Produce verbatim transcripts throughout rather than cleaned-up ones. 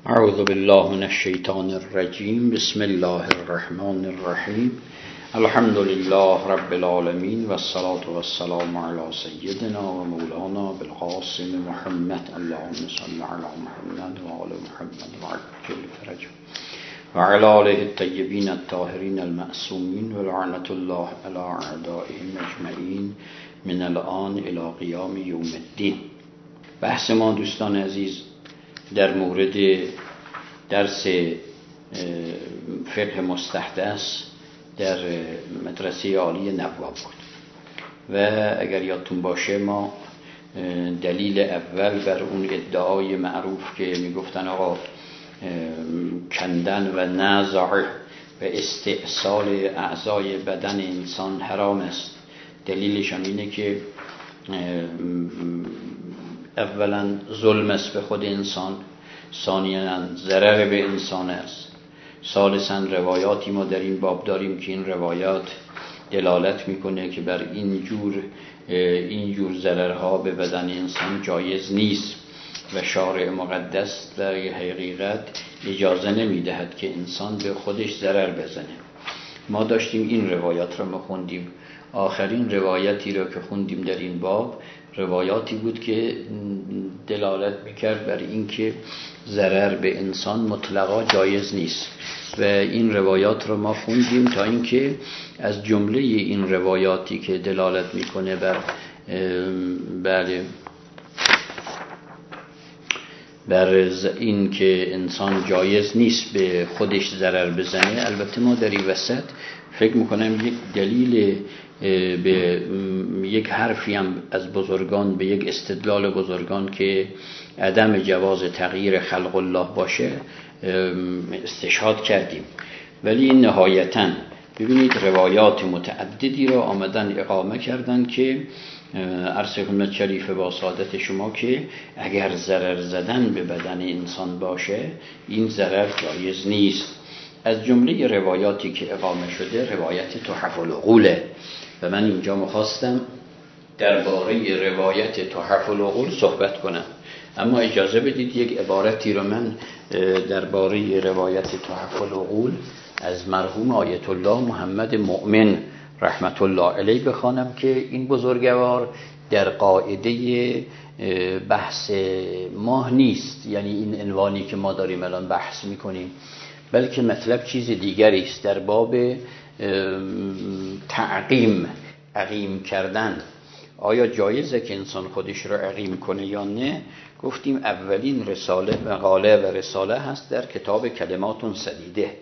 اعوذ بالله من الشیطان الرجیم. بسم الله الرحمن الرحیم. الحمد لله رب العالمین و الصلاة و السلام علی سیدنا و مولانا بالقاسم محمد. اللهم صل علی محمد و آل محمد و عجل فرجه و علی آله الطیبین الطاهرین المعصومین و لعنت الله علی اعدائهم اجمعین من الان الی قیام یوم الدین. بحث ما دوستان عزیز در مورد درس فقه مستحدث در مدرسه عالی نواب بود و اگر یادتون باشه ما دلیل اول بر اون ادعای معروف که میگفتن آقا کندن و نزع و استئصال اعضای بدن انسان حرام است، دلیلش هم اینه که اولا ظلم است به خود انسان، ثانیاً ضرر به انسان است، ثالثاً روایاتی ما در این باب داریم که این روایات دلالت میکنه که بر این جور این جور ضررها به بدن انسان جایز نیست و شارع مقدس در حقیقت اجازه نمیدهد که انسان به خودش ضرر بزنه. ما داشتیم این روایات رو ما خوندیم. آخرین روایتی رو که خوندیم در این باب روایاتی بود که دلالت میکرد بر این که ضرر به انسان مطلقا جایز نیست و این روایات رو ما خوندیم تا اینکه از جمله این روایاتی که دلالت میکنه بر بله بر این که انسان جایز نیست به خودش ضرر بزنه، البته ما در این وسط فکر میکنم یک دلیل به یک حرفی هم از بزرگان، به یک استدلال بزرگان که عدم جواز تغییر خلق الله باشه استشهاد کردیم، ولی نهایتاً ببینید روایات متعددی را آمدن اقامه کردن که عرض خدمت شریف با سعادت شما که اگر ضرر زدن به بدن انسان باشه این ضرر جایز نیست. از جمله روایاتی که اقامه شده روایت تحف العقوله و من اینجا می‌خواستم درباره روایت تحف العقول صحبت کنم، اما اجازه بدید یک عبارتی رو من درباره روایت تحف العقول از مرحوم آیت الله محمد مؤمن رحمت الله علیه بخوانم که این بزرگوار در قاعده بحث ما نیست، یعنی این عنوانی که ما داریم الان بحث میکنیم، بلکه مطلب چیز دیگری است. در باب تعقیم، عقیم کردن، آیا جایزه که انسان خودش رو عقیم کنه یا نه؟ گفتیم اولین رساله مقاله و رساله هست در کتاب کلمات سدیده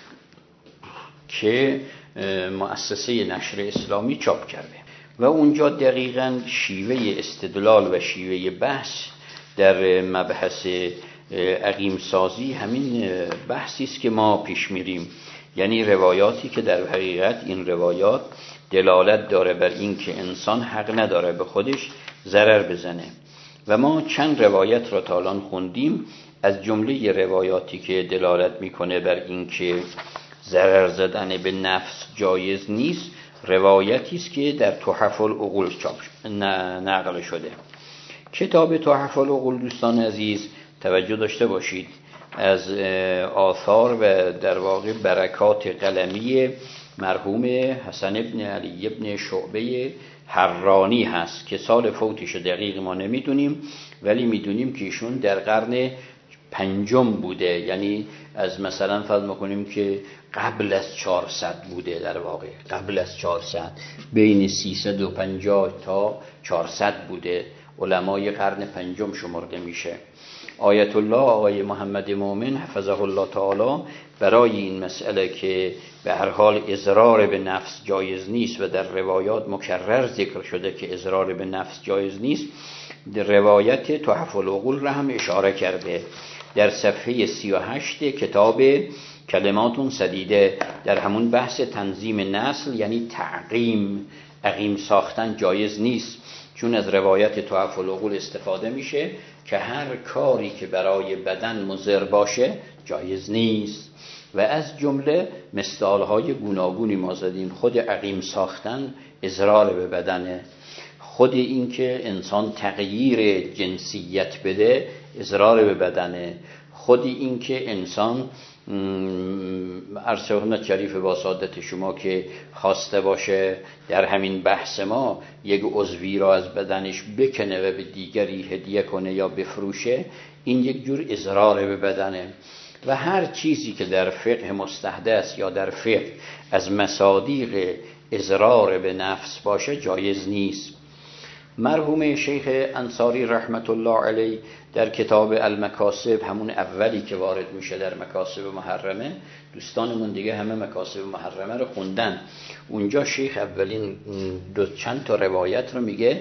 که مؤسسه نشر اسلامی چاپ کرده و اونجا دقیقاً شیوه استدلال و شیوه بحث در مبحث عقیم سازی همین بحثی است که ما پیش میریم، یعنی روایاتی که در حقیقت این روایات دلالت داره بر این که انسان حق نداره به خودش ضرر بزنه و ما چند روایت را تا الان خوندیم. از جمله روایاتی که دلالت میکنه بر این که ضرر زدن به نفس جایز نیست روایتی است که در تحف العقول چاپ نقل شده. کتاب تحف العقول دوستان عزیز توجه داشته باشید از آثار و در واقع برکات قلمی مرحوم حسن ابن علی ابن شعبه حرانی هست که سال فوتش دقیق ما نمیدونیم، ولی میدونیم که ایشون در قرن پنجم بوده، یعنی از مثلا فرض میکنیم که قبل از چهارصد بوده، در واقع قبل از چهارصد بین سیصد و پنجاه تا چهارصد بوده، علمای قرن پنجم شمرده میشه. آیت الله آقای محمد مومن حفظه الله تعالی برای این مسئله که به هر حال اضرار به نفس جایز نیست و در روایات مکرر ذکر شده که اضرار به نفس جایز نیست، در روایت تحف العقول را هم اشاره کرده. در صفحه سی و هشت کتاب کلمات سدیده در همون بحث تنظیم نسل، یعنی تعقیم، عقیم ساختن جایز نیست، چون از روایت تحف العقول استفاده میشه که هر کاری که برای بدن مضر باشه جایز نیست و از جمله مثالهای گوناگونی ما زدیم. خود عقیم ساختن اضرار به بدنه، خود این که انسان تغییر جنسیت بده اضرار به بدنه، خودی این که انسان عرض خدمت شریف با سعادت شما که خواسته باشه در همین بحث ما یک عضوی را از بدنش بکنه و به دیگری هدیه کنه یا بفروشه، این یک جور اضرار به بدنه. و هر چیزی که در فقه مستحدث یا در فقه از مصادیق اضرار به نفس باشه جایز نیست. مرحوم شیخ انصاری رحمت الله علیه در کتاب المکاسب، همون اولی که وارد میشه در مکاسب محرمه، دوستانمون دیگه همه مکاسب محرمه رو خوندن، اونجا شیخ اولین دو چند تا روایت رو میگه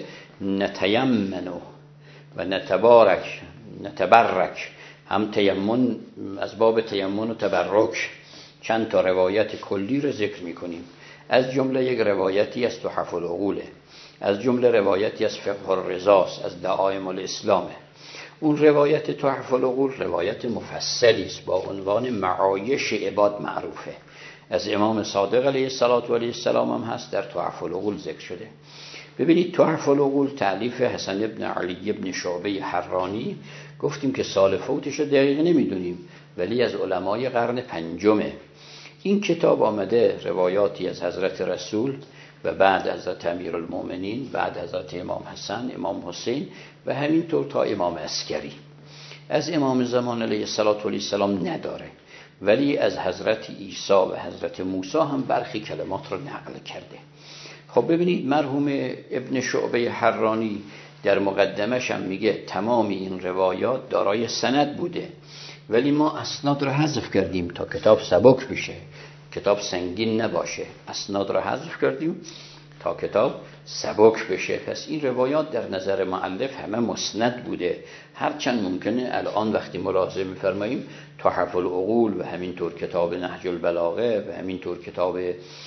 نتیمنو و نتبارک نتبرک، هم تیمن از باب تیمن و تبرک چند تا روایت کلی رو ذکر میکنیم. از جمله یک روایتی از تحف العقوله، از جمله روایتی از فقه الرضاست، از دعائم الاسلامه. اون روایت تحف العقول روایت مفصلی است با عنوان معایش عباد معروفه، از امام صادق علیه السلام هم هست، در تحف العقول ذکر شده. ببینید تحف العقول تألیف حسن ابن علی ابن شعبه حرانی، گفتیم که سال فوتش رو دقیق نمیدونیم ولی از علمای قرن پنجمه. این کتاب آمده روایاتی از حضرت رسول و بعد حضرت امیرالمومنین، بعد حضرت امام حسن، امام حسین و همینطور تا امام عسکری. از امام زمان علیه السلام نداره ولی از حضرت عیسی و حضرت موسی هم برخی کلمات رو نقل کرده. خب ببینید مرحوم ابن شعبه حرانی در مقدمش هم میگه تمام این روایات دارای سند بوده ولی ما اسناد رو حذف کردیم تا کتاب سبک بشه، کتاب سنگین نباشه، اسناد رو حذف کردیم تا کتاب سبک بشه. پس این روایات در نظر مؤلف همه مسند بوده، هرچند ممکنه الان وقتی ملاحظه می‌فرماییم تحف العقول و همینطور کتاب نهج البلاغه و همینطور کتاب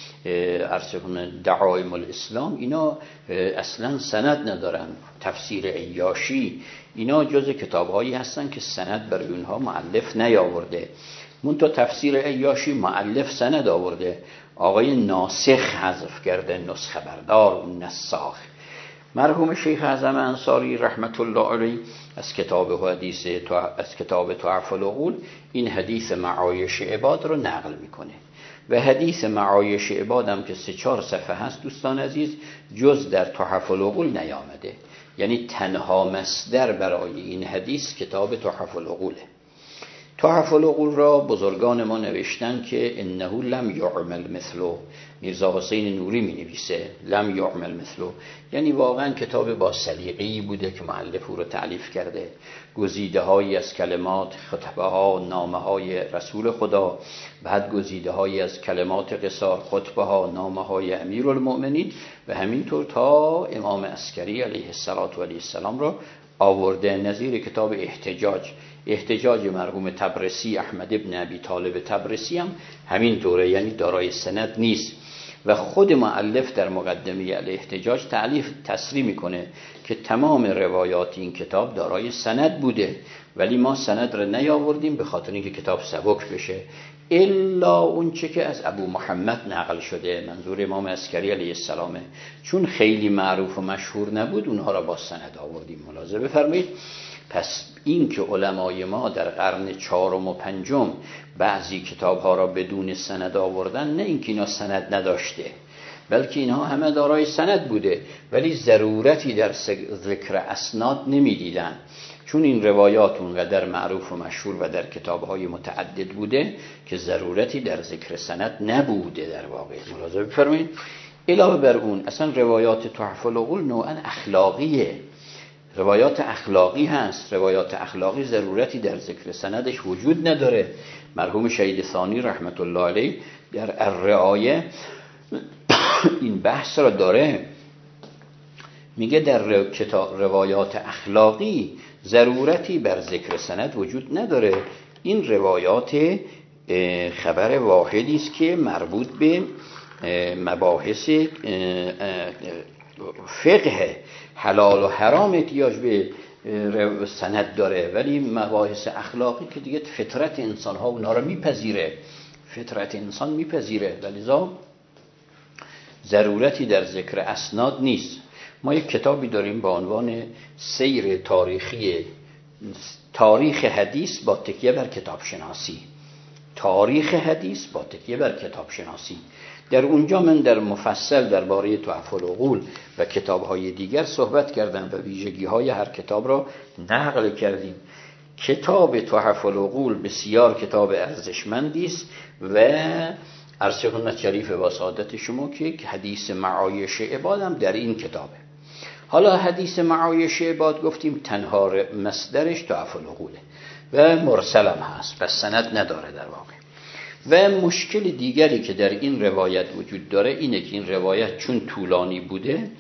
عرض کنه دعائم الاسلام اینا اصلا سند ندارن، تفسیر عیاشی اینا جز کتاب‌هایی هستن که سند برای اونها مؤلف نیاورده. منتها تفسیر عیاشی مؤلف سند آورده، آقای ناسخ حذف کرده، نسخه بردار اون نساخ. مرحوم شیخ اعظم انصاری رحمت الله علیه از کتاب حدیث از کتاب تحف العقول این حدیث معایش عباد رو نقل میکنه و حدیث معایش عباد هم که سه چهار صفحه هست دوستان عزیز جز در تحف العقول نیامده، یعنی تنها مصدر برای این حدیث کتاب تحف العقوله. تحف العقول را بزرگان ما نوشتن که انه لم یعمل مثله، میرزا حسین نوری می نویسه لم یعمل مثله، یعنی واقعا کتاب با سلیقه‌ای بوده که مؤلف او رو تألیف کرده، گزیده هایی از کلمات خطبه ها نامه های رسول خدا، بعد گزیده هایی از کلمات قصار خطبه ها نامه های امیرالمؤمنین و همینطور تا امام عسکری علیه السلام را آورده. نظیر کتاب احتجاج احتجاج مرحوم تبرسی احمد ابن ابی طالب تبرسی هم همین طوره، یعنی دارای سند نیست و خود مؤلف در مقدمه الاحتجاج تعلیف تصریح میکنه که تمام روایات این کتاب دارای سند بوده ولی ما سند را نیاوردیم به خاطر اینکه کتاب سبک بشه، الا اون چه که از ابو محمد نقل شده، منظور امام عسکری علیه السلامه، چون خیلی معروف و مشهور نبود اونها را با سند آوردیم. ملاحظه بفرمایید. پس این که علمای ما در قرن چهارم و پنجم بعضی کتاب ها را بدون سند آوردن، نه اینکه اینا سند نداشته بلکه اینها همه دارای سند بوده ولی ضرورتی در ذکر اسناد نمیدیدن، چون این روایات اونقدر معروف و مشهور و در کتاب‌های متعدد بوده که ضرورتی در ذکر سند نبوده در واقع. ملاحظه بفرمایید. علاوه بر اون اصلا روایات تحف العقول نوعا اخلاقیه، روایات اخلاقی هست، روایات اخلاقی ضرورتی در ذکر سندش وجود نداره. مرحوم شهید ثانی رحمت الله علیه در الرعایه این بحث را داره، میگه در کتاب روایات اخلاقی ضرورتی بر ذکر سند وجود نداره، این روایات خبر واحدی است که مربوط به مباحث فقه حلال و حرام احتیاج به سند داره، ولی مباحث اخلاقی که دیگه فطرت انسان ها اونا رو میپذیره، فطرت انسان میپذیره، لذا ضرورتی در ذکر اسناد نیست. ما یک کتابی داریم با عنوان سیر تاریخی تاریخ حدیث با تکیه بر کتاب شناسی، تاریخ حدیث با تکیه بر کتاب شناسی. در اونجا من در مفصل درباره تحف العقول و کتاب‌های دیگر صحبت کردم و ویژگی‌های هر کتاب را نقل کردیم. کتاب تحف العقول بسیار کتاب ارزشمندی است و عرض خدمت شریف با سعادت شما که حدیث معایش عباد هم در این کتابه. حالا حدیث معایش عباد گفتیم تنها مصدرش تحف العقوله و مرسل هم هست، پس سند نداره در واقع. و مشکل دیگری که در این روایت وجود داره اینه که این روایت چون طولانی بوده،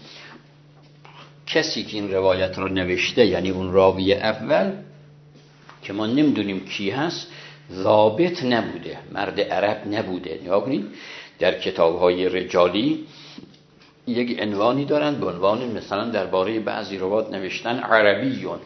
کسی که این روایت رو نوشته یعنی اون راوی اول که ما نمیدونیم کی هست، ضابط نبوده، مرد عرب نبوده. نگاه کنید در کتاب‌های رجالی یک عنوانی دارن به عنوان مثلا درباره بعضی روایات نوشتن عربیون،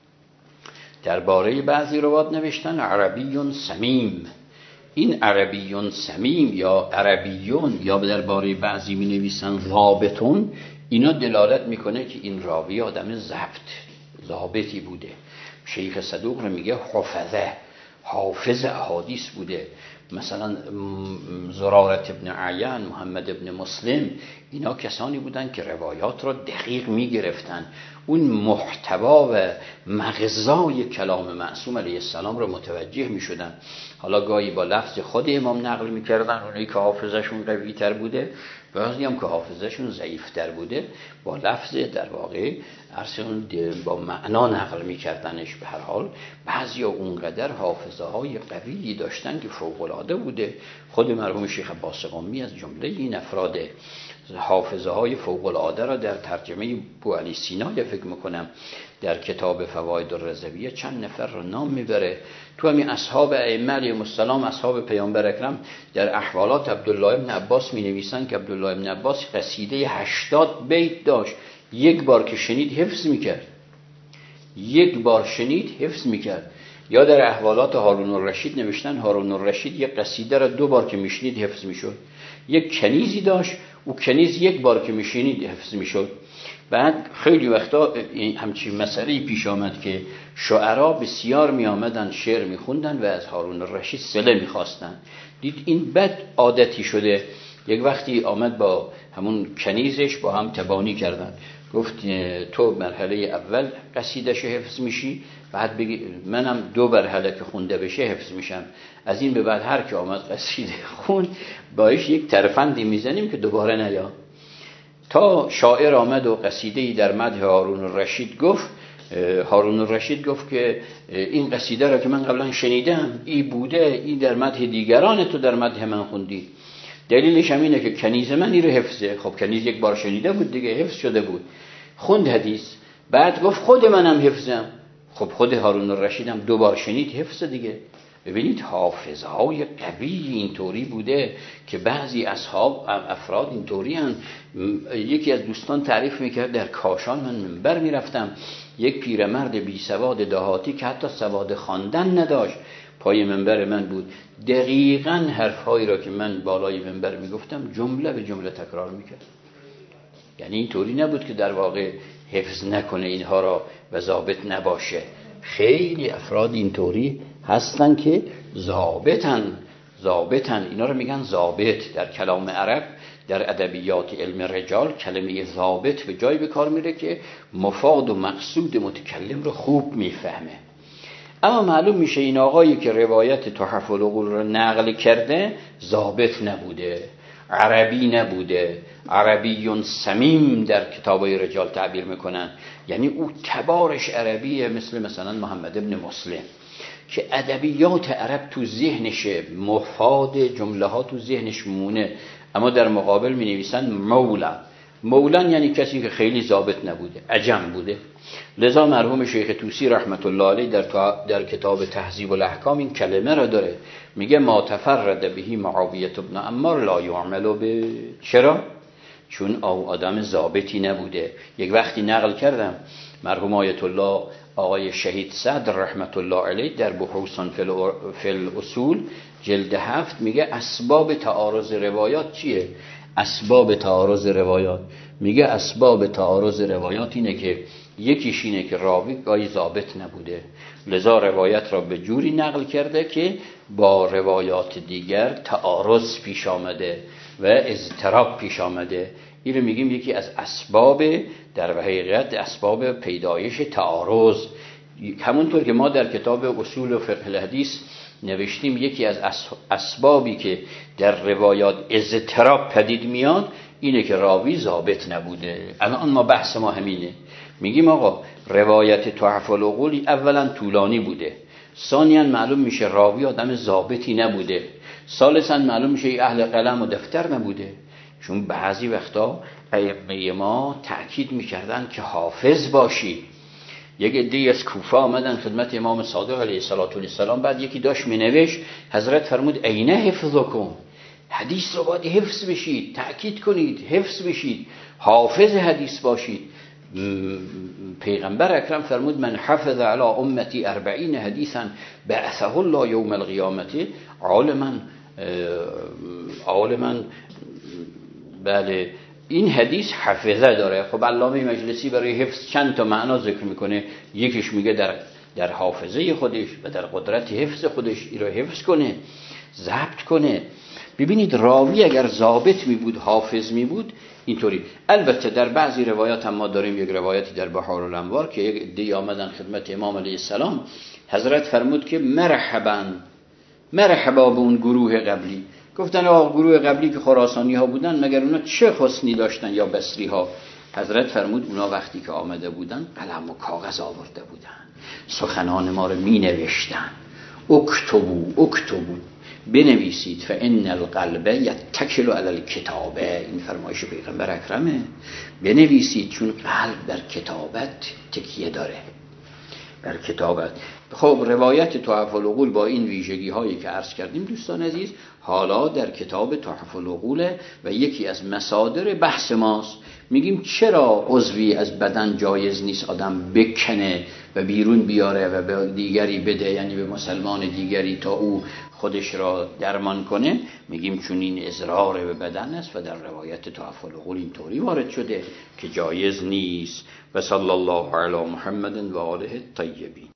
درباره بعضی روایات نوشتن عربیون سمیم. این عربیون سمیم یا عربیون یا درباره بعضی می نویسن ضابطون، اینا دلالت میکنه که این راوی آدم ضبط ضابطی بوده. شیخ صدوق رو میگه حفظه، حافظ احادیث بوده. مثلا زرارت ابن عیان، محمد ابن مسلم، اینا کسانی بودن که روایات را دقیق میگرفتن، اون محتوا و مغزای کلام معصوم علیه السلام را متوجه میشدن. حالا گاهی با لفظ خود امام نقل میکردن، اونایی که حافظشون قوی تر بوده، بعضی هم که حافظشون ضعیف تر بوده با لفظ در واقع ارسون با معنا نقل میکردنش. به هر حال بعضی اونقدر حافظه های قوی داشتن که فوق العاده بوده. خود مرحوم شیخ عباس قمی از جمله این افراد حافظه های فوق العاده را در ترجمه بوعلی سینای فکر میکنم در کتاب فواید الرضویه چند نفر را نام میبره. تو همین اصحاب ائمه علیهم السلام، اصحاب پیامبر اکرم، در احوالات عبدالله ابن عباس می نویسن که عبدالله ابن عباس قصیده هشتاد بیت داشت، یک بار که شنید حفظ میکرد، یک بار شنید حفظ میکرد. یا در احوالات هارون الرشید نوشتن هارون الرشید یک قصیده را دو بار که میشنید حفظ میشد. یک کنیزی داشت، او کنیز یک بار که میشنید حفظ میشد. بعد خیلی وقتا همچین مسئله پیش آمد که شعرا بسیار می آمدن شعر می خوندن و از هارون الرشید صله می خواستن. دید این بد عادتی شده، یک وقتی آمد با همون کنیزش با هم تبانی کردن. گفت تو مرحله اول قصیدش حفظ میشی، بعد بگی منم دو مرحله که خونده بشه حفظ میشم. از این به بعد هر که آمد قصیده خون باش یک ترفندی میزنیم که دوباره نیا. تا شاعر آمد و قصیده‌ای در مدح هارون الرشید گفت، هارون الرشید گفت که این قصیده را که من قبلا شنیدم ای بوده، این در مدح دیگران تو در مدح من خوندی. دلیلش هم اینه که کنیز من این رو حفظه. خب کنیز یک بار شنیده بود دیگه، حفظ شده بود، خوند حدیث. بعد گفت خود منم حفظم. خب خود هارون الرشید هم دو بار شنید، حفظ دیگه. ببینید حافظه های قوی اینطوری بوده که بعضی اصحاب افراد اینطوری هن. یکی از دوستان تعریف میکرد در کاشان من منبر میرفتم، یک پیرمرد بی سواد دهاتی که حتی سواد خواندن نداشت پای منبر من بود، دقیقاً حرفهایی را که من بالای منبر میگفتم جمله به جمله تکرار میکرد. یعنی اینطوری نبود که در واقع حفظ نکنه اینها را و ضابط نباشه. خیلی افراد اینطوری هستن که ضابطن، ضابطن اینا رو میگن ضابط. در کلام عرب در ادبیات علم رجال کلمه ضابط به جای به کار میره که مفاد و مقصود متکلم رو خوب میفهمه. اما معلوم میشه این آقایی که روایت تحف العقول رو نقل کرده ضابط نبوده، عربی نبوده. عربیون سمیم در کتابای رجال تعبیر میکنن، یعنی او تبارش عربیه، مثل مثلا محمد ابن مسلم که ادبیات عرب تو ذهنشه، مفاد جمله ها تو ذهنش مونه، اما در مقابل می نویسن مولا. مولا یعنی کسی که خیلی ضابط نبوده، عجم بوده. لذا مرحوم شیخ طوسی رحمت الله علیه در, در کتاب تهذیب الاحکام این کلمه را داره، میگه ما تفرد بهی معاویه ابن عمار لا یعمل به. چرا؟ چون آدم ضابطی نبوده. یک وقتی نقل کردم مرحوم آیت الله آقای شهید صدر رحمت الله علیه در بحوثان فی الاصول جلد هفت میگه اسباب تعارض روایات چیه؟ اسباب تعارض روایات میگه اسباب تعارض روایات اینه که یکیش اینه که راوی گاهی ضابط نبوده، لذا روایت را به جوری نقل کرده که با روایات دیگر تعارض پیش آمده و اضطراب پیش آمده. این رو میگیم یکی از اسباب، در حقیقت اسباب پیدایش تعارض. همونطور که ما در کتاب اصول فقه الحدیث نوشتیم یکی از اسبابی که در روایات اضطراب پدید میاد اینه که راوی ضابط نبوده. الان ما بحث ما همینه، میگیم آقا روایت تحف العقول اولا طولانی بوده، ثانیاً معلوم میشه راوی آدم ضابطی نبوده، ثالثاً معلوم میشه اهل قلم و دفتر نبوده. چون بعضی وقتا ائمه ما تأکید میکردن که حافظ باشی. یک عده‌ای از کوفه آمدن خدمت امام صادق علیه السلام، بعد یکی داشت مینوشت، حضرت فرمود اینه حفظکم، حدیث رو باید حفظ بشید، تأکید کنید، حفظ بشید، حافظ حدیث باشید. پیغمبر اکرم فرمود من حفظ علی امتی اربعین حدیثا بعثه الله یوم القیامت عالما عالما. بله این حدیث حفظه داره. خب علامه مجلسی برای حفظ چند تا معنا ذکر میکنه، یکیش میگه در در حافظه خودش و در قدرت حفظ خودش این رو حفظ کنه، ضبط کنه. ببینید راوی اگر ضابط می بود، حافظ می بود، اینطوری. البته در بعضی روایات هم ما داریم، یک روایتی در بحار الانوار که یک عده آمدن خدمت امام علیه السلام، حضرت فرمود که مرحبا مرحبا به اون گروه قبلی. گفتن آقا گروه قبلی که خراسانی ها بودن مگر اونا چه حسنی داشتن یا بصری ها؟ حضرت فرمود اونا وقتی که آمده بودن قلم و کاغذ آورده بودن، سخنان ما رو می نوشتن. اکتبو اکتبو بنویسید فان القلب یتکل علی الکتابه، این فرمایش پیغمبر اکرمه. بنویسید چون قلب در کتابت تکیه داره، در کتابت. خب روایت تحف العقول با این ویژگی هایی که عرض کردیم دوستان عزیز حالا در کتاب تحف العقول و یکی از مصادر بحث ماست. میگیم چرا عضوی از بدن جایز نیست آدم بکنه و بیرون بیاره و به دیگری بده، یعنی به مسلمان دیگری تا او خودش را درمان کنه؟ میگیم چون این اضرار به بدن است و در روایت تحف العقول اینطوری وارد شده که جایز نیست. و صلی الله علی محمد و آله الطیبین.